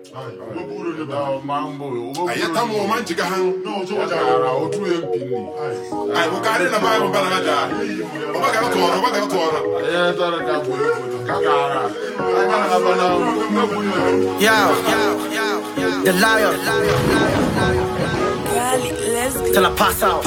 Ayatamu manchiga hang. No, Jawara, or 2 MP. I will carry the Bible Banana. The lion. Till I pass out.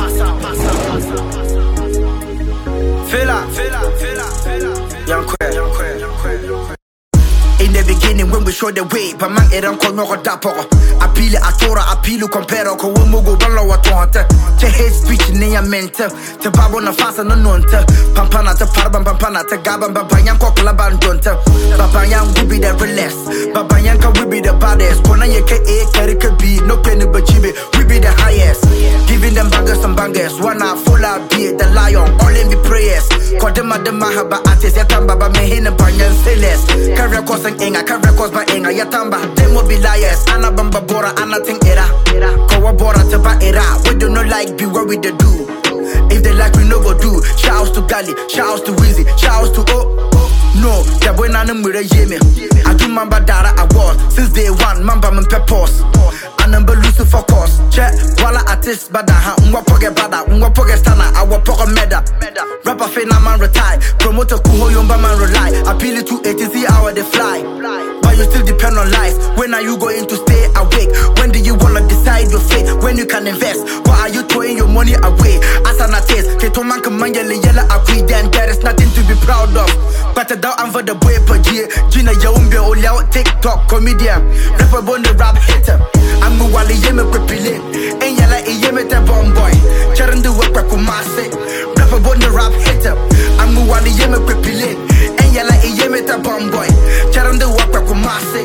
Feel Young queer. In the beginning when we show the way, but man it don't call no dapo. Appeal atora, appeal compare ko womogo balo watonte. Te hate speech ne ya mente. Te babo na fasa no nonte. Pampana te parban pampana te gaban babanyan ko klaban donte. Babanyan will be the realest. Babanyan will be the baddest. Kona ye ke e kere ke be no penny but chibe. We be the highest. Giving them bangers and bangers. Wanna full out be the lion. All in me prayers. Kodema de mahaba artist yatamba ba me hin banyan seles. Career course Enga ka records ba enga yatamba demo be liars ana bamba bora ana ting era kowa bora te ba era we do not like be what we do if they like we no go do shouts to Gali shouts to Weezy shouts to no the boy na mure yeme I do mamba dara award since day one mamba men pepos anamba lose focus check wala artist bada ha nwa poge bada nwa poge stana awo poge meda rapper fe na man retire promoter kuho yomba man rely appeal to 80 hour they fly but you still depend on life. When are you going to stay awake? When do you wanna decide your fate? When you can invest? Why are you throwing your money away? As an artist, Ketoman Kamanyele Yella agree, then there is nothing to be proud of. Better down and for the boy per year. Gina Yaumbe Oliao TikTok comedian. Rapper born the rap hater. I'm Wally Yeme Pepile. And Yella Yeme te bomb boy. Charan the work Kumase. Rapper born the rap hater. I'm Wally Yeme Pepile. And Yella Yeme te bomb boy. Charan the work Kumase.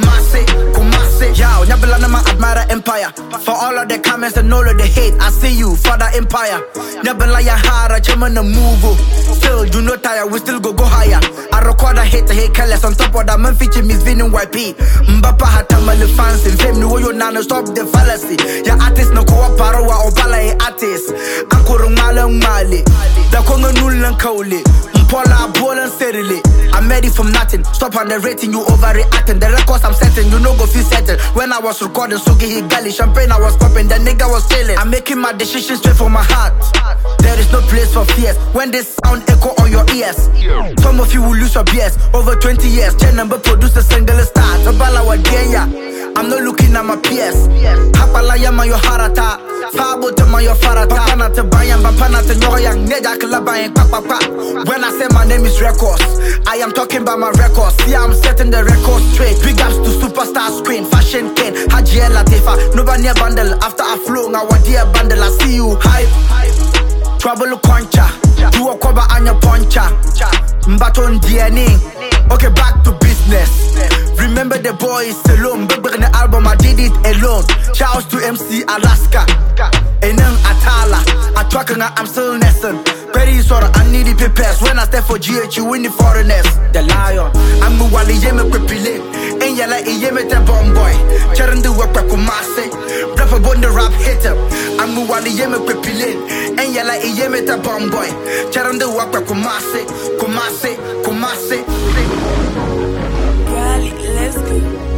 Yo, Nabala ma admire empire. For all of the comments and all of the hate, I see you, Father Empire. Nabala ya hara, chairman a move. Still, you no tire, we still go higher. I record a hate to hate careless. On top of that, man feature Miss Vin and YP. Mbapa hatamale fans in fame, no you nana stop the fallacy. Ya artist no kowa parawa or bala artist. Ankoro mali. Da konga nulan kauli. Mpola bolan serili. I'm ready from nothing. Stop underrating, you overreacting. The records I'm setting, you know go feel settled. When I was recording, Sugi Higali, champagne I was popping, the nigga was chilling. I'm making my decisions straight from my heart. There is no place for fears when this sound echo on your ears. Some of you will lose your BS. Over 20 years, 10 number produce a single star. Tabala wa Kenya. I'm not looking at my PS. Hapala yama yo harata. Fabo to my yo farata. Papana te bayan, papana te nyoyang. Neja kalabayan papa. When I say my name is Records, I am talking about my records. See, I'm setting the record straight. Big ups to Superstar Screen, Fashion Ken, Haji El Latifa. Nobody bundle. After I flow, now what dear bundle. I see you hype. Trouble concha. Do a cover on your poncha. Mbaton DNA. Okay, back to business. Remember the boys alone. Big in the album, I did it alone. Shouts to MC Alaska. Enang Atala. I talking, I'm still nesting. Very sorry, I need the papers. When I step for GH, you win the foreigners. The lion. I'm Wally Yeme Pepile. And Yala Yeme te bomb boy. Charan the work Kumase. Rapper born the rap hater. I'm Wally Yeme Pepile. And Yala Yeme te bomb boy. Charan the work Kumase. Rally, let's go.